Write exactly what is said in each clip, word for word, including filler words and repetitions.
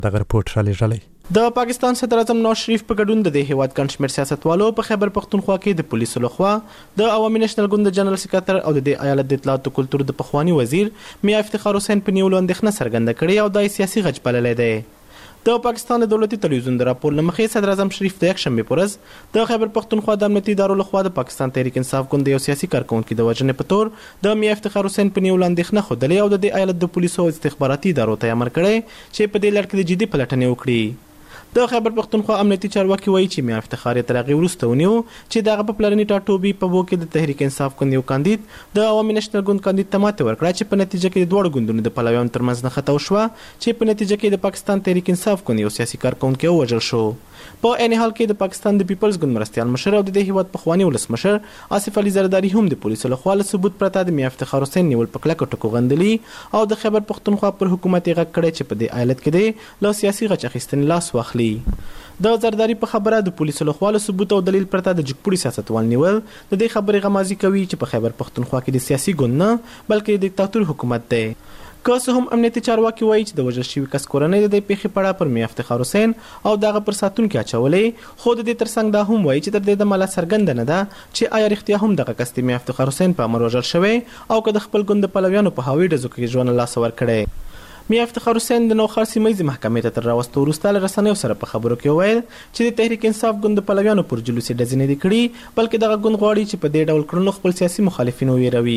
دغه رپورټ را لېږلی. د پاکستان صدر اعظم نواز شریف په ګډون د دې هیواد ګڼ شمېر سیاستوالو په خیبر پښتونخوا کې د پولیسو لخوا د عوامي نېشنل ګوند د جنرال سکرټر او د دې ایالت د اطلاعات او کلتور د پخواني وزیر میا افتخار حسین په نیولو اندېښنه څرګنده کړې او دا یې سیاسي غچ بللی دی. د پاکستان د دولتي تلویزیون د راپور له مخې صدر اعظم شریف د یکشنبې په ورځ د خیبر پښتونخوا د امنیتي ادارو لخوا د پاکستان تحریک انصاف ګوند یو سیاسي کارکونکي د وژنې په تور د میا افتخار حسین په نیولو اندېښنه ښودلې او د دې ایالت د پولیسو او استخباراتي ادارو ته یې امر کړی چې په دې لړ کې د جدي پلټنې وکړي. د خیبر پښتونخوا امنیتي چارواکي وایي چې میا افتخار یې تر هغې وروسته ونیو چې د هغه په پلرني ټاټوبي په بو کې د تحریک انصاف ګوند یو کاندید د عوامي نېشنل ګوند کاندید ته ماتې ورکړه چې په نتیجه کې د دواړو ګوندونو د پلویانو ترمنځ نښته وشوه چې په نتیجه کې د پاکستان تحریک انصاف ګوند یو سیاسي کارکونکی ووژل شو. په عین حال کې د پاکستان د پیپلز ګوند مرستیال مشر او د دې هیواد پخواني ولسمشر آصف علي زرداري هم د پولیسو لخوا له ثبوت پرته د میا افتخار حسین نیول په کلکو ټکو غندلي او د خیبر پښتونخوا پر حکومت یې غږ کړی چې په دې ایالت کې دی له سیاسي غچ اخیستنې لاس واخلي. د زرداري په خبره د پولیسو لخوا له ثبوت او دلیل پرته د جګپوړي سیاستوال نیول د دې خبرې غمازي کوي چې په خیبر پښتونخوا کې د سیاسي ګوند نه بلکې د دیکتاتور حکومت دی. که څه هم امنیتي چارواکي وایي چې د وژل شوي کس کورنۍ د دې پیښې په اړه پر میا افتخار حسین او د هغه پر ساتونکي اچولې، خو د دې ترڅنګ دا هم وایي چې تر دې دمه لا څرګنده نه ده چې آیا رښتیا هم دغه کس د میا افتخار حسین په امر وژل شوی او که د خپل ګوند د پلویانو په هوایي ډزو کې ژوند له لاسه ورکړی. میا افتخار حسین د نوښار سیمه ییزې محکمې ته تر راوستو وروسته له رسنیو سره په خبرو کې وویل چې د تحریک انصاف ګوند د پلویانو پر جلوسي ډزې نه دي کړي، بلکې دغه ګوند غواړي چې په دې ډول کړنو خپل سیاسي مخالفین وویروي.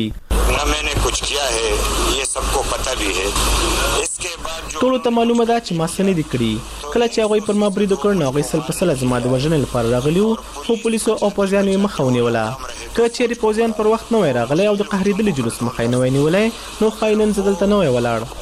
ټولو ته معلومه ده چې ما څه نه دي کړي. کله چې هغوی پر ما برید وکړ نو هغوی سل په سله زما د وژنې لپاره راغلي وو، خو پولیسو او پوځیانو یې مخه ونیوله. که چیرې پوځیان پر وخت نه وای راغلی او د قهرېدلي جلوس مخه یې نه وای نیولی نو ښایي نن زه دلته نه وای ولاړ.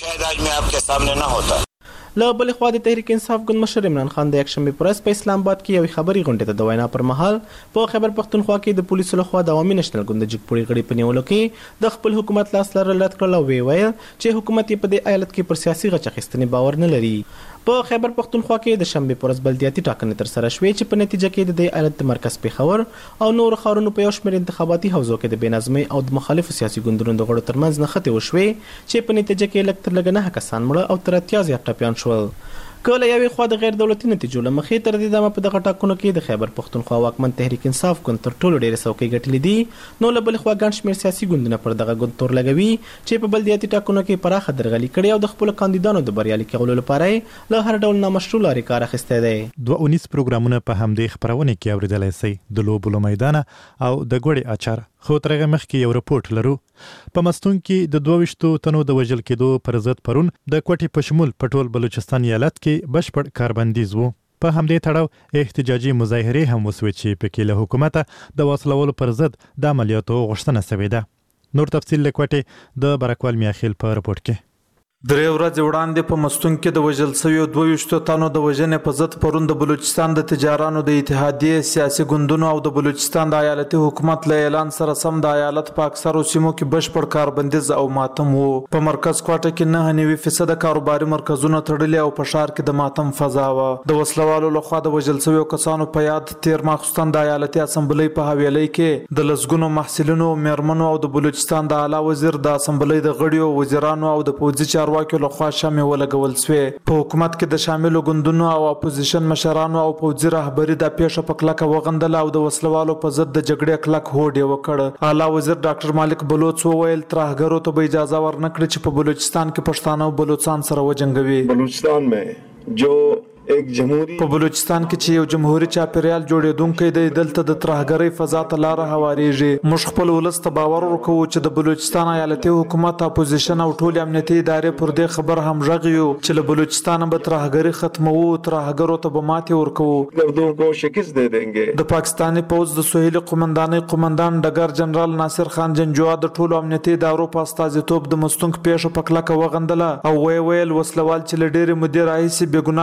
له بلې خوا د تحریک انصاف ګوند مشر عمران خان د یکشنبې په ورځ په اسلام آباد کې یوې خبري غونډې ته د وینا پر مهال په خیبر پښتونخوا کې د پولیسو لخوا د عوامي نېشنل ګوند د جګپوړي غړي په نیولو کې د خپل حکومت لاس لرل رد کړل او ویې ویل چې حکومت یې په دې ایالت کې پر سیاسي غچ اخیستنې باور نه لري. په خیبر پښتونخوا کې د شنبې په ورځ بلدیاتي ټاکنې ترسره شوې چې په نتیجه کې د دې ایالت د مرکز پېښور او نورو ښارونو په یو شمېر انتخاباتي حوزو کې د بې نظمۍ او د مخالفو سیاسي ګوندونو د غړو ترمنځ نښتې وشوې چې په نتیجه کې لږ تر لږه نهه کسان مړه او تر اتیا زیات ټپیان شول. که له یوې خوا د غیر دولتي نتیجو له مخې تر دې دمه په دغه ټاکنو کې د خیبر پښتونخوا واکمن تحریک انصاف ګوند تر ټولو ډېرې څوکۍ ګټلې دي، نو له بلې خوا ګڼ شمېر سیاسي ګوندونه پر دغه ګوند تور لګوي چې په بلدیاتي ټاکنو کې پراخه درغلي کړې او د خپلو کاندیدانو د بریالي کولو لپاره یې له هر ډول نامشروع لارې کار اخیستی دی. دوه اونیز پروګرامونه په همدې خپرونې کې اورېدلی سئ، د لوبو له میدانه او د ګوړې اچار. خو تر هغه مخکې یو رپورټ لرو. په مستون کې د دوه ویشتو تنو د وژل کېدو پر ضد پرون د کوټې په شمول په ټول بلوچستان ایالت کې بشپړ کاربندیز و. په همدې تړاو احتجاجي مظاهرې هم وسوې چې پکې له حکومته د وسلولو پر ضد د عملیاتو غوښتنه سوې ده. نور تفصیل له کوټې د برکوال میاخیل په رپورټ کې. درې ورځې وړاندې په مستون کې د وژل شویو دوه ویشتو تنو د وژنې په ضد پرون د بلوچستان د تجارانو د اتحادیې سیاسي ګوندونو او د بلوچستان د ایالتي حکومت له اعلان سره سم د ایالت په اکثرو سیمو کې بشپړ کاربندیز او ماتم وو. په مرکز کوټه کې نهه نوي فیصده کاروباري مرکزونه تړلي او په ښار کې د ماتم فضا وه. د وسلوالو لخوا د وژل شویو کسانو په یاد تیر ماخوستن د ایالتي اسمبلۍ په حویلۍ کې د لسګونو محصلینو، میرمنو او د بلوچستان د اعلی وزیر، د اسمبلۍ د غړیو، وزیرانو او د پوځي چارواکو واکو لخوا شامې ولګول سوې. په حکومت کې د شاملو ګوندونو او اپوزیشن مشرانو او پوځي رهبري د پیښه په کلکه وغندله او د وسلوالو په ضد د جګړې کلک هوډ یې وکړ. اعلی وزیر ډاکټر مالک بلوچ وویل ترهګرو ته به اجازه ورنکړي چې په بلوچستان کې پښتانه او بلوچستان سره وجنګوي. بلوچستان میں جو ایک جمهوری په بلوچستان کې چې یو جمهوریت چاپیریال جوړېدونکی دی، دلته د ترهګرۍ فضا ته لاره هوارېږي. موږ خپل ولس ته باور ورکوو چې د بلوچستان ایالتي حکومت، اپوزیشن او ټولې امنیتي ادارې پر دې خبر همغږي یو چې له بلوچستانه به ترهګري ختموو، ترهګرو ته به ماتې ورکوو. گردوں کو شکست دے دیں گے. د پاکستاني پوځ د سهیلي قومندانۍ قومندان ډګر جنرال ناصر خان جنجوا د ټولو امنیتي ادارو په استازیتوب د مستونګ پیښه په کلکه وغندله او ویې ویل وسلوال چې له ډېرې مودې راهیسې بې ګناه خلک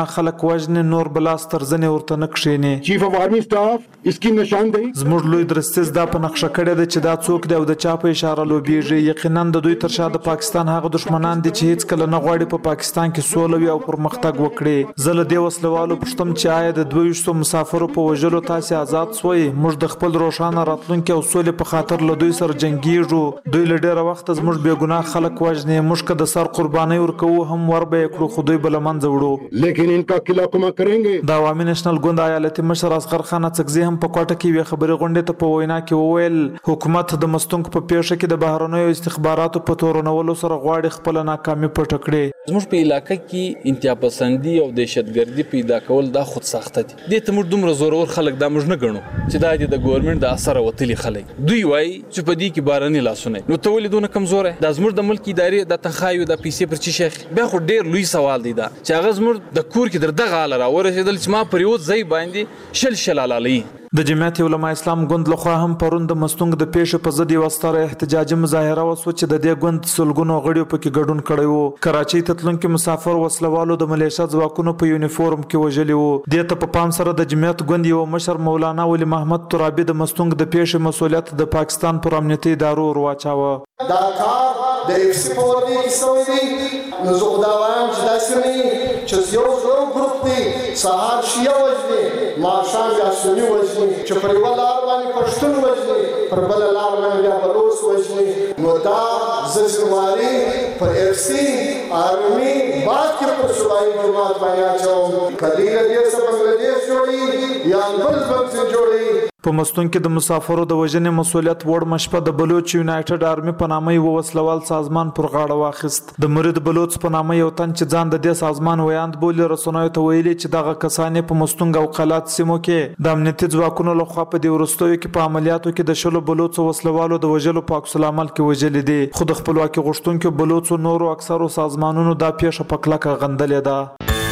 وژنې نور بلاس تر زنې ورته نه کښېني. چیف اف آرمی سټاف اسکی نشاندهی زموږ لوی درستیز دا په نقشه کړې ده چې دا څوک دی او د چا په اشاره لوبیږي. یقینا د دوی تر شا د پاکستان هغه دشمنان دي چې هیڅ کله نه غواړي په پاکستان کې سوله وي او پرمختګ وکړي. زه له دې وسلوالو پوښتم چې آیا د دوه ویشتو مسافرو په وژلو تاسې آزاد سوئ؟ موږ د خپل روښانه راتلونکي او سولې په خاطر له دوی سره جنګیږو. دوی له ډېره وخته زموږ بې ګناه خلک وژني. موږ که د سر قربانۍ ورکوو هم ور به یې کړو، خو دوی به له منځه وړو. لیکن ان کا قلعہ کما کریں گے. د عوامي نېشنل ګوند ایالتي مشر اصغر خان اڅکزي هم په کوټه کې یوې خبري غونډې ته په وینا کې وویل حکومت د مستونګ په پیښه کې د بهرنیو استخباراتو په تورنولو سره غواړي خپله ناکامي پټه کړي. زموږ په علاقه کې انتها پسندي او دهشتګردي پیدا کول دا خود ساخته دي. دې ته موږ دومره زورور خلک دا موږ نه ګڼو چې دا د ګورنمنت د اثر وتلي خلک. دوی وایي چې په دې کې باراني لاسونه نو ته ولې دونه کمزوره؟ دا زموږ د ملک ادارې د تنخواهیو د پیسې پر چی شیخ بیا خو ډېر لوی سوال دی دا چې هغه زموږ د کور کې در دغه حاله راورسېدل چې ما پر یو ځای باندې شل شل علالي. د جمعیت علما اسلام ګوند لخوا هم پرون د مستونګ د پیښې په ضد یوه ستره احتجاجي مظاهره وسوه چې د دې ګوند سلګونو غړیو پکې ګډون کړی و. کراچۍ ته تلونکي مسافر وسلوالو د ملیشه ځواکونو په یونیفورم کې وژلي وو. دې ته په پام سره د جمعیت ګوند یو مشر مولانا ولی محمد ترابي د مستونګ د پیښې مسؤلیت د پاکستان پر امنیتي ادارو ور واچاوه. دا کار د اف سی په ور کې سوی دی. نو زه خدا وایم چې داسې نه چې یو یو ګروپ دی سهار شیعه وژني ماښام بیا سني وژني چې پر یوه لار باندې پښتون وژني پر بله لار باندې بیا بلوچ وژني. نو دا زه ذمواري پر اف سی آرمي بعد کې پر صوبایي جومات باندې اچوم. که دوی له دې څخه بنګلادیش جوړي یا بل بل جوړي. په مستون کې د مسافرو د وژنې مسؤلیت وړ مشپه د بلوچ یونایټډ آرمي په نامه یو وسلوال سازمان پر غاړه واخیست. د مرید بلوچ په نامه یو تن چې ځان د دې سازمان ویاند بولي رسنیو ته ویلي چې دغه کسان په مستونګ او قلات سیمو کې د امنیتي ځواکونو لخوا په دې وروستیو کې په عملیاتو کې د شلو بلوچو وسلوالو د وژلو په عکس العمل کې وژلي دي. خو د خپلواکي غوښتونکو بلوچو نورو اکثرو سازمانونو دا پیښه په کلکه غندلې ده.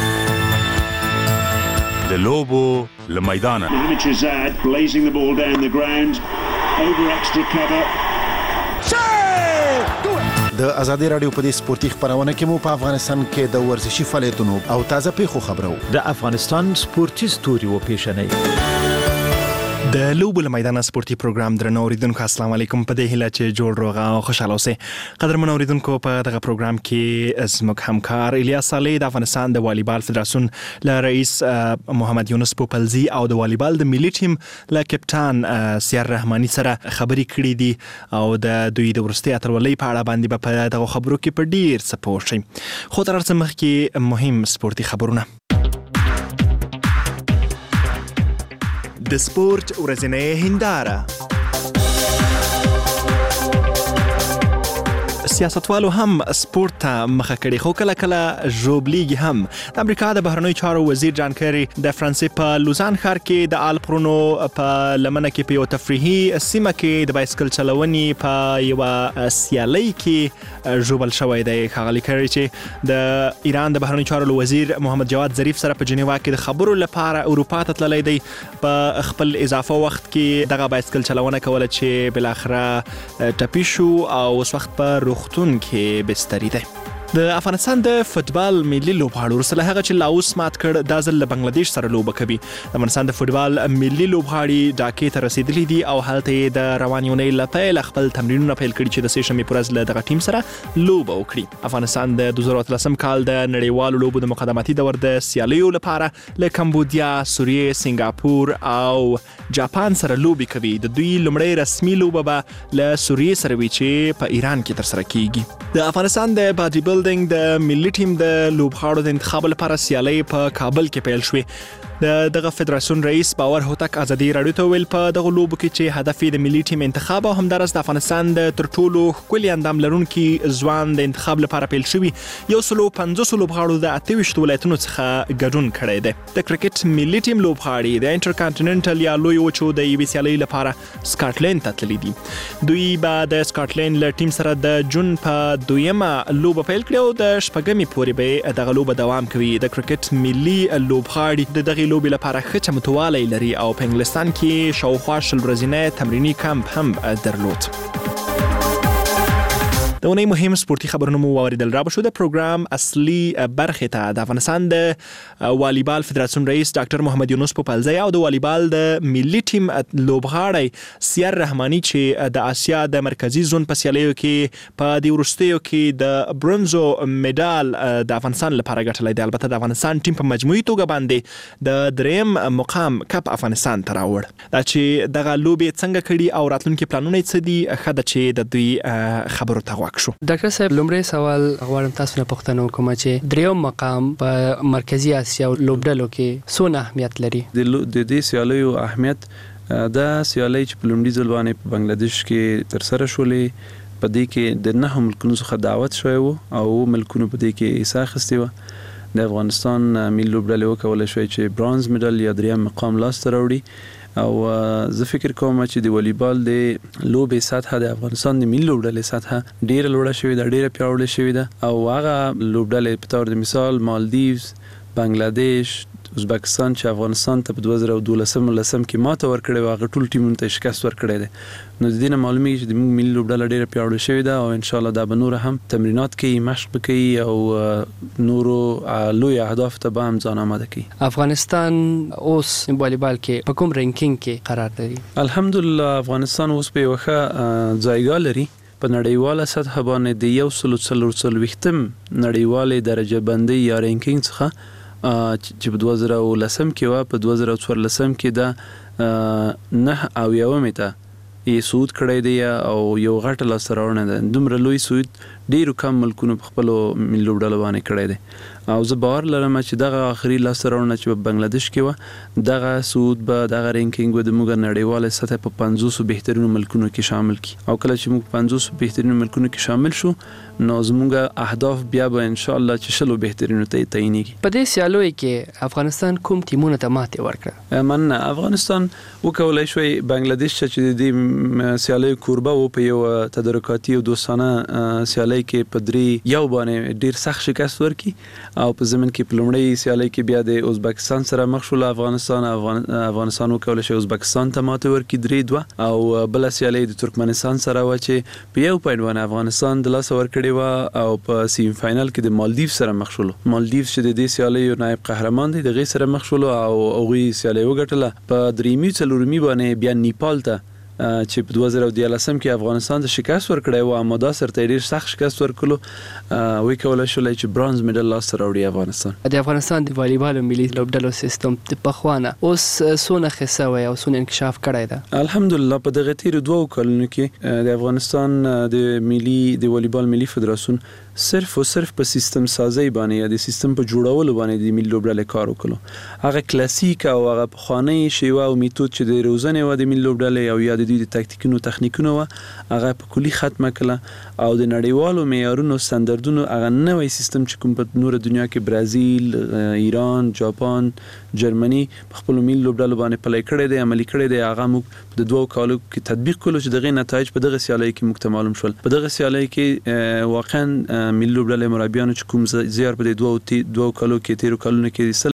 د لوبو له میدانه Zad blazing the ball down the ground over extra cover. د ازادي رادیو په دې سپورتي خبرونه کې مو په افغانستان کې د ورزشي فعالیتونو او تازه پیښو خبرو. د افغانستان سپورتي ستوري و پیښنې د لوبو له میدانه سپورتي پروګرام درنو اوریدونکو السلام علیکم. په دې هیله چې جوړ روغ او خوشاله اوسئ. قدرمن اوریدونکو په دغه پروګرام کې زموږ همکار الیاس صالح د افغانستان د والیبال فدراسیون له رئیس محمد یونس پوپلزي او د والیبال د ملي ټیم له کپټان سیار رحماني سره خبرې کړې دي او د دوی د وروستي اتلولۍ په اړه باندې په دغه خبرو کې په ډیر څه پوه شئ. خو تر هر څه مخکې مهم سپورتي خبرونه. د سپورت ورځنۍ هنداره. سیاستوالو هم سپورت ته مخه کړي خو کله کله ژوبلیږي هم. د امریکا د بهرنیو چارو وزیر جان کری د فرانسې په لوزان ښار کې د آلپرونو په لمنه کې په یو تفریحي سیمه کې د بایسکل چلونې په یوه سیالۍ کې ژوبل شوی دی. ښاغلي کری چې د ایران د بهرنیو چارو وزیر محمد جواد ظریف سره په جنیوا کې د خبرو لپاره اروپا ته تللی دی په خپل اضافه وخت کې دغه بایسکل چلونه کوله چې بالاخره ټپي شو او اوس وخت په روغتون کې بستری دی. د افغانستان د فوتبال ملي لوبغاړو وروسته له هغه چې لاوس مات کړ دا ځل له بنگلادیش سره لوبه کوي. د افغانستان د فوتبال ملي لوبغاړي ډاکې ته رسیدلي دي او هلته یې د روانې اونۍ له پیله خپل تمرینونه پیل کړي چې د سې شنبې په ورځ له دغه ټیم سره لوبه وکړي. افغانستان د دوه زره اتلسم کال د نړیوالو لوبو د مقدماتي دور د سیالیو لپاره له کمبودیا، سوریې، سنګاپور او جاپان سره لوبې کوي. د دوی لومړی رسمي لوبه به له سوریې سره وي چې په ایران کې ترسره کیږي. د افغانستان د باډي بلډینګ د ملي ټیم د لوبغاړو د انتخاب لپاره سیالۍ په کابل کې پیل شوې. د دغه فدراسیون رئیس باور هوتک ازادي رادیو ته ویل په دغه لوبو کې چې هدف یې د ملي ټیم انتخاب او همدارس د افغانستان د تر ټولو ښکلي اندام لرونکي ځوان د انتخاب لپاره پیل شوي. یو سلو پنځوس لوبغاړو د اته ویشت ولایتونو څخه ګډون کړی دی. د کرکټ ملي ټیم لوبغاړي د انټرکانټیننټل یا لوی وچو د یوې سیالۍ لپاره سکاټلند ته تللي دي. دوی به د سکاټلند له ټیم سره د جون په دویمه لوبه پیل کړي او د شپږمې پورې به دغه لوبه دوام کوي. د کرکټ ملي لوبغاړي د دغه لوبې لپاره ښه چمتووالی لري او په انګلستان کې شاوخوا شل ورځنی تمریني کمپ هم درلود. د اونۍ مهم سپورتي خبرونه مو واوریدل. را به شو د پروګرام اصلي برخې ته د افغانستان د والیبال فدراسیون رئیس ډاکټر محمد یونس پوپلزی او د والیبال د ملي ټیم لوبغاړی سیار رحماني چې د آسیا د مرکزی زون په سیالیو کې په د وروستیو کې د برونزو میډال د افغانستان لپاره ګټلی دی. البته د افغانستان ټیم په مجموعي توګه باندې د دریم مقام کپ افغانستان ته راوړ. دا چې دغه لوبې څنګه کړي او راتلونکي پلانونه څه دي، ښه ده چې د دوی خبرو ته غوږ شو. ډاکټر صاحب، لومړی سوال غواړم تاسو نه پوښتنه وکړم چې دریم مقام په مرکزی آسیا لوبډلو کې څونه اهمیت لري؟ د دې سیالیو اهمیت دا سیالي چې په لومړي ځل باندې په بنگلاديش کې تر سره شولې، په دې کې د نه ملکونو څخه دعوت شوی و او ملکونو په دې کې حصہ اخیستی و. د افغانستان ملي لوبډلې وکولای شوی چې برونز میډال یا دریم مقام لاسته راوړي. او زه فکر کوم چې د والیبال د لوبې سطح د افغانستان د ملي لوبډلې سطح ډیره لوړه شوې ده، ډیره پیاوړې شوې ده. او هغه لوبډلې په تور د مثال مالدیوز، بنگلاديش، ازبکستان چې افغانستان ته په دوه زره دولسم لسم کې ماته ورکړې و، هغه ټول ټیمونو ته شکست ورکړی دی. نو د دې نه معلومیږي چې د موږ ملي لوبډله ډیره پیاوړې شوې ده او ان شاء الله دا به نور هم تمرینات کوي، مشق کوي او نورو لوی اهداف ته به هم ځان آماده کوي. افغانستان اوس والیبال کې په کوم رینکینګ کې قرار لري؟ الحمدلله افغانستان اوس په یوه ښه ځایګاه لري. په نړیواله سطح باندې د یو سلو څلور څلوېښتم نړیوالې درجه بندۍ یا رینکینګ څخه چې په دوه زره لسم کې وه، په دوه زره څوارلسم کې دا نه اویاومې ته یې صعود کړی دی او یو غټه لاسته راوړنه ده. دومره لوی صعود ډیرو کم ملکونو په خپلو ملي لوبډلو باندې کړی دی او زه باور لرم چې دغه آخري لاسته راوړنه چې په بنگلاديش کې وه، دغه صعود به دغه رینکینګ به زموږ نړیواله سطح په پنځوسو بهترینو ملکونو کې شامل کړي. او کله چې موږ په پنځوسو بهترینو ملکونو کې شامل شو نو زموږ اهداف بیا به ان شاء الله چې شلو بهترینو ته تعینېږي. په دې سیالیو کې افغانستان کوم ټیمونو ته ماتې ورکړه؟ مننه. افغانستان وکولای شوی بنگلاديش چې د دې سیالیو کوربه و په یو تدارکاتي او دوستانه سیالۍ کې په درې یو باندې ډیر سخت شکست ورکړي او په زمين کې په لومړی سیالۍ کې بیا د ازبکستان سره مخ شو. افغانستان افغانستان وکولای شي ازبکستان ته ماته ورکړي درې دوه، او بل سیالۍ د ترکمنستان سره و چې په یو پوینټ باندې افغانستان د لاس ورکړي و او په سیم فائنل کې د مالدیو سره مخ شول. مالدیو چې د دې سیالۍ نائب قهرمان دی، دغه سره مخ شول او هغه سیالۍ وګټله. په دریمي څلورمي باندې بیا نیپال ته چې په دوه زره دیارلسم کې افغانستان ته شکست ورکړی و، اما دا سره ډیر سخت شکست ورکړلو، وی کولای شول چې برونز میډل لاسته راوړي افغانستان. د افغانستان د والیبال ملي لوبډلو سیستم د پخوانه اوس څونه ښه سوی او څونه انکشاف کړی ده؟ الحمدلله په دغه تیرو دوو کلونو کې د افغانستان د ملي د والیبال ملي فدراسیون صرف او صرف په سیستم سازی باندې یا د سیستم په جوړولو باندې د ملي لوبډلې کار وکړو. هغه کلاسیک او هغه پخوانی شیوه او میتود چې د روزنې و د ملي لوبډلې او یا د دوی د تاکتیکونو تخنیکونو و، هغه په کلی ختمه کړه او د نړیوالو معیارونو ستاندردونو هغه نوې سیستم چې کوم په نور دنیا کې برازیل، ایران، جاپان، جرمني په خپل ملي لوبډلو باندې پلی کړی دی، عملي کړی دی. هغه موږ په دوه کالو کې تطبیق کړو چې دغه نتایج په دغه سیالۍ کې موږ ته معلوم شول. په دغه سیالۍ کې واقعا ملي لوبډلې مربیانو چې کوم زیار په دوه دوه کالو کې تیرو کالونو کې